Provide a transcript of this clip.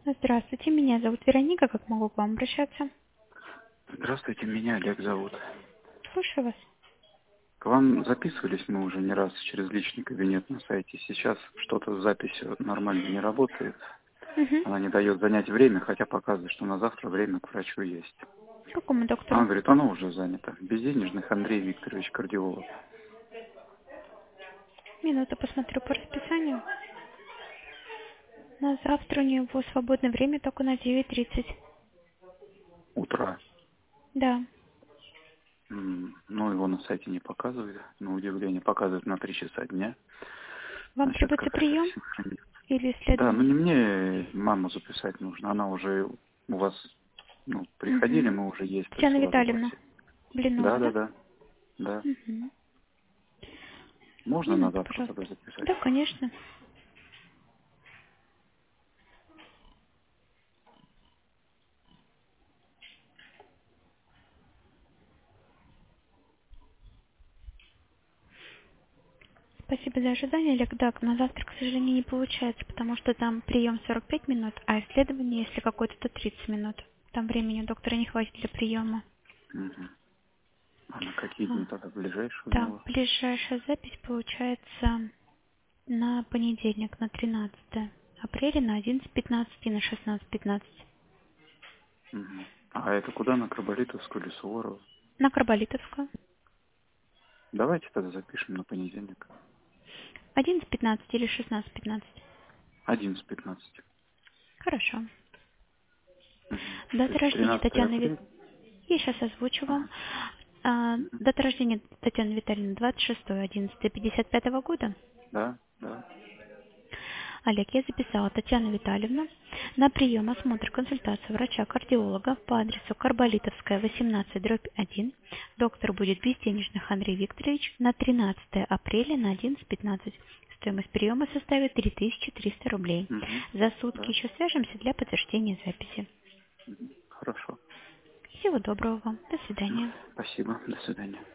Здравствуйте, меня зовут Вероника, как могу к вам обращаться? Здравствуйте, меня Олег зовут. Слушаю вас. К вам записывались мы уже не раз через личный кабинет на сайте. Сейчас что-то с записью нормально не работает. Угу. Она не дает занять время, хотя показывает, что на завтра время к врачу есть. Какому Она доктору? говорит, оно уже занято. Безденежных Андрей Викторович, кардиолог. Минуту посмотрю по расписанию. На завтра у него свободное время только на 9:30. Утра. Да. Ну, его на сайте не показывает. На удивление, показывает на 3 часа дня. Вам Значит, требуется какая-то прием синхрония. или Да, ну исследование? не мне маму записать нужно. Она уже у вас, приходили, Угу. мы уже есть, то есть Татьяна у вас Витальевна запросили. Блинова, Да, да, да? да. Да. Угу. Можно на Минуту, завтра тогда пожалуйста. записать? Да, конечно. Спасибо за ожидание, Олег. Да, на завтра, к сожалению, не получается, потому что там прием 45 минут, а исследование, если какое-то, то 30 минут. Там времени у доктора не хватит для приема. Угу. А на какие А, дни тогда ближайшие у Да, него? ближайшая запись получается на понедельник, на 13 апреля, на 11:15 и на 16:15. Угу. А это куда, на Карболитовскую или Суворову? На Карболитовскую. Давайте тогда запишем на понедельник. 11:15 или 16:15. 11:15. Хорошо. Угу. То Дата есть рождения 13 Татьяны апреля? Я сейчас озвучу вам. Ага. Мгм. Дата рождения Татьяны Витальевны 26.11.55 года. Да, да. Олег, я записала Татьяну Витальевну на прием, осмотр, консультацию врача-кардиолога по адресу Карболитовская, 18/1. Доктор будет Безденежных Андрей Викторович на 13 апреля на 11:15. Стоимость приема составит 3300 рублей. Угу. За сутки Да. еще свяжемся для подтверждения записи. Мгм. Хорошо. Всего доброго вам. До свидания. Спасибо. До свидания.